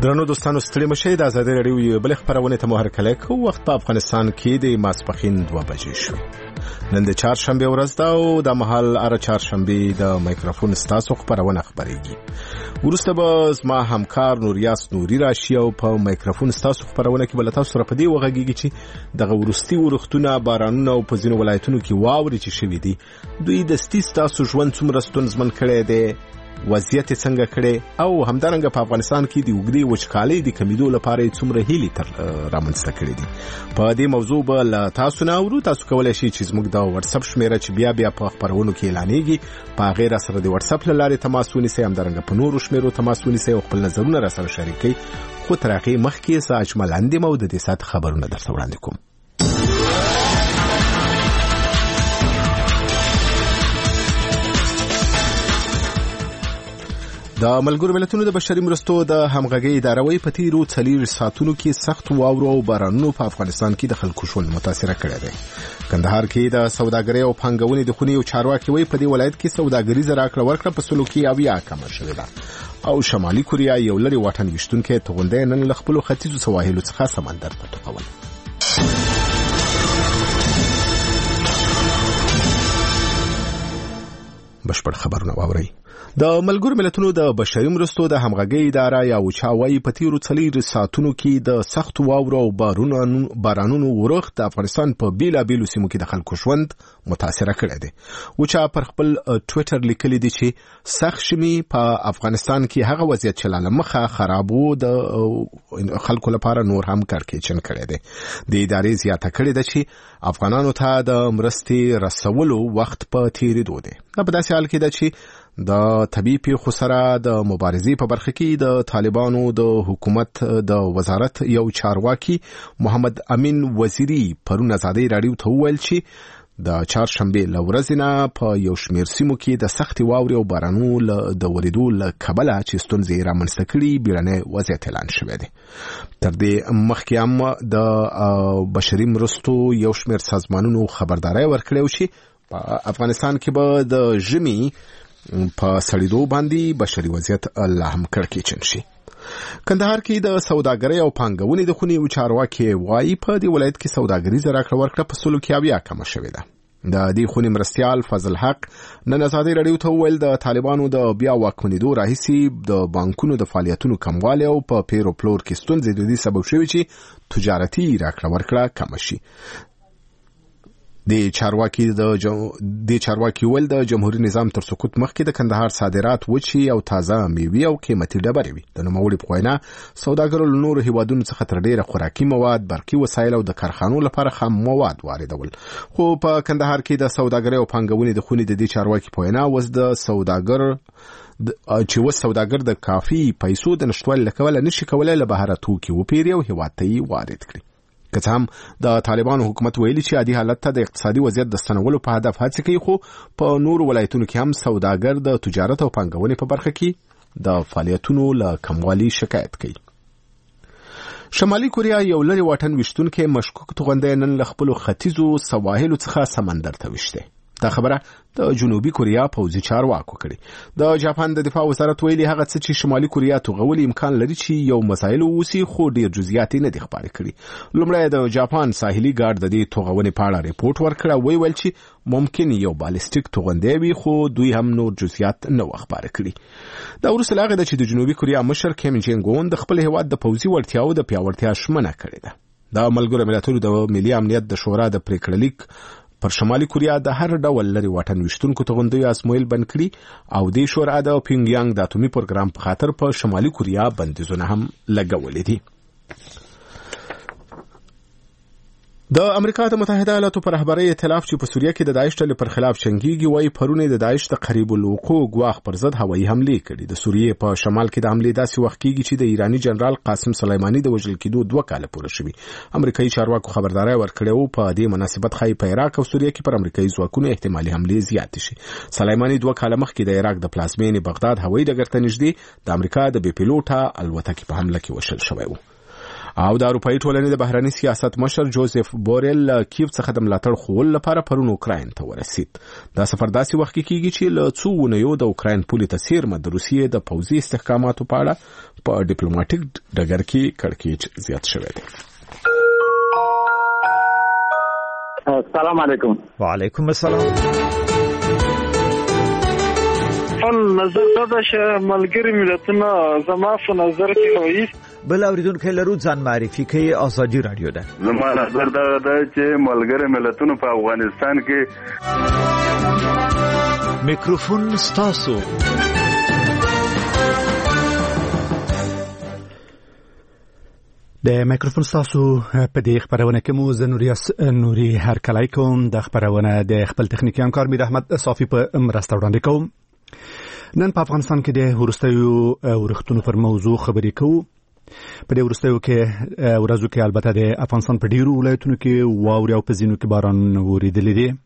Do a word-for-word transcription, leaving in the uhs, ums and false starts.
درنو دوستانو ستړي مشه د آزادۍ راډیو یو بل خبرونه ته مهر کله کو وخت په افغانستان کې د ماسپخین دوه بجې شو. نن د چهارشنبه ورځ ده او د محل اره چهارشنبه د مایکروفون ستاسو خبرونه خبرېږي. ورسته به زما همکار نوریاس نوري راشي او په مایکروفون ستاسو خبرونه کې بل تاسو سره په دې وغږیږي چې دغه ورستي ورختونه بارانونه او په ځینو ولایتونو کې واوري چې شوي دي. دوی د ستې تاسو ژوند څومره ستونزمن کړی دی، وضعیت څنګه کړي او همدارنګه په افغانستان کې د وګړي وچکالۍ د کمیدو لپاره څومره هیلې تر رامنځته کړي دي. په دې موضوع به له تاسو نه اورو. تاسو کولای شئ چې زموږ د واتس اپ شمیره چې بیا بیا په خبرونو کې اعلانېږي په غیر سره د واتس اپ له لارې تماس ونیسئ، همدارنګه په نورو شمیرو تماس ونیسئ او خپل نظرونه را سره شریکئ. خو تر هغې مخکې څه اجمل اندیم او د دې ساعت خبرونه درته وړاندې کوم. د ملګرو ملتونو د بشري مرستو د همغږۍ اداره وايي په تیرو څلور ساعتونو کې سخت واورو او بارانونو په افغانستان کې د خلکو ژوند متاثر کړی دی. کندهار کې د سوداګرۍ او پانګونې د خونې او چارواکي وايي په دې ولایت کې سوداګریزه راکړه ورکړه په سلو کې اویا کمه شوې ده. او شمالي کوریا یو لري واټن ویشتونکی توغندی نن له خپلو ختیځو سواحلو څخه سمندر ته ټوپول. بشپړ خبرونه واورئ. د ملګرو ملتونو د بشري مرستو د همغږۍ اداره یا اوچا وايي په تیرو څلور ساعتونو کې د سخت واورو او بارانونو ورښت د افغانستان په بیلابیلو سیمو کې د خلکو ژوند متاثر کړی دی. اوچا پر خپل ټویټر لیکلی دی چې سخت شمي په افغانستان کې هغه وضعیت چې له مخه خرابو د خلکو لپاره نور هم کړکېچن کړی دی. د ادارې زیاته کړې ده چې افغانانو ته د مرستې رسولو وخت په تیریدو دی. دا په داسې حال کې ده چې د طبي پیښو سره د مبارزې په برخه کې د طالبانو د حکومت د وزارت یو چارواکي محمد امین وزیری پرون آزادۍ راډیو ته وویل چې د چهارشنبه له ورځې نه په یو شمېر سیمو کې د سختې واورې او بارانونو د ورېدو له کبله چې ستونزې رامنځته کړي بیړنی وضعیت اعلان شوی دی. تر دې مخکې هم د بشري مرستو یو شمېر سازمانونو خبرداری ورکړی و چې په افغانستان کې به د ژمي په سړېدو باندې بشري وضعیت لا هم کړکېچن شي. کندهار کې د سوداګرۍ او پانګونې د خونې او چارواکي وايي په دې ولایت کې سوداګریزه راکړه ورکړه په سلو کې اویا کمه شوې ده. د دې خونې مرستیال فضل حق نن آزادۍ راډیو ته وویل د طالبانو د بیا واکمنېدو راهیسې د بانکونو د فعالیتونو کموالی او په پیر او پلور کې ستونزې د دې سبب شوي چې تجارتي راکړه ورکړه کمه شي. د چارواکي د د چارواکي ول د جمهوریت نظام تر سقوط مخکې د کندهار صادرات وچی او تازه میوې او قیمتي ډبرې وي. د نوموړي په وینا سوداګرو له نورو هیوادونو څخه تر ډیره خوراکي مواد، برقي وسایل او د کارخانو لپاره خام مواد واردول. خو په کندهار کې د سوداګرۍ او پانګونې د خونې د دې چارواکي په وینا وز د سوداګر چې وس سوداګر د کافي پیسو د نشټوالي له کبله نشي کولای له بهره توکي وپیري او هیواد ته یې وارد کړي. که څه هم د طالبانو حکومت ویلي چې عادي حالت ته د اقتصادي وضعیت د ستنولو په هدف هڅې کوي، خو په نورو ولایتونو کې هم سوداګر د تجارت او پانګونې په برخه کې د فعالیتونو له کموالي شکایت کوي. شمالي کوریا یو لري واټن ویشتونکی مشکوک توغندی نن له خپلو ختیځو سواحلو څخه سمندر ته ویشتی. دا خبره د جنوبي کوریا پوځي چارواکو کړي. د جاپان د دفاع وزارت ویلي هغه څه چې شمالي کوریا توغول امکان لري چې یو مسایل ووسی، خو ډیر جزئیات نه دي خبرې کړي. لومړی د جاپان ساحلي ګارد د دې توغونې په اړه ریپورت ورکړ، وی ویل چې ممکن یو بالستیک توغندی وي، خو دوی هم نور جزئیات نه خبرې کړي. دا وروسته له هغه چې د جنوبي کوریا مشر کیم جینګ اون د خپل هیواد د پوځي وړتیاو د پیاوړتیا ژمنه کړې ده. د ملګرو ملتونو د ملي امنیت د شورا د پریکړه لیک پر شمالي کوریا د هر ډول لري واټن ویشتونکو توغندیو ازمویل بند کړي او د شورا د پیونګیانګ د اتومي پروګرام په خاطر په شمالي کوریا بندیزونه هم لګولې دي. د امریکا د متحده ایالاتو پر رهبرۍ ائتلاف چې په سوریه کې د داعش ډلې پر خلاف جنګیږي وايي پرونه د داعش د قریب الوقوع ګواښ پر ضد هوایي حملې کړي. د سوریې په شمال کې د حملې داسې وخت کېږي چې د ایراني جنرال قاسم سلیماني د وژل کېدو دوه کاله پوره شوي. امریکایي چارواکو خبرداری ورکړې وه په دې مناسبت ښایي په عراق او سوریه کې پر امریکایي ځواکونو احتمالي حملې زیاتې شي. سلیماني دوه کاله مخکې د عراق د پلازمینې بغداد هوایي ډګر ته نږدې د امریکا د بې پیلوټه الوتکې په حمله کې وشل شوی و. او د اروپאי ټولنې د بهرنی سیاست مشر جوزف بوریل کیف څخه د ملاتړ خول لپاره پرون اوکراین ته ورسید. دا سفر داسې وخت کې کیږي چې له څو ونیو د اوکراین پولې ته څیرمه د روسیې د پوځي استحکاماتو په اړه په ډیپلوماټیک ډګر کې کړکېچ زیات شوی دی. السلام علیکم. وعلیکم السلام. خپل نظر دا چې ملګری ملتونه زما په نظر کې وایي بل اوریدونکو لرو ځان معرفي کوي. ازادي رادیو ده. زما نظر دا دی چې ملګری ملتونه په افغانستان کې میکروفون ستاسو. د میکروفون ستاسو په دې خبرونه کې مو زه نوریاس نوري هر کله کوم. د خبرونه د خپل تخنیکی همکار میر احمد صافي په مرسته وړاندې کوم. نن په افغانستان کې د وروستیو ورښتونو پر موضوع خبرې کوو. په دې وروستیو کې ورځو کې البته د افغانستان په ډیرو ولایتونو کې واوري او په ځینو کې باران وریدلی دی.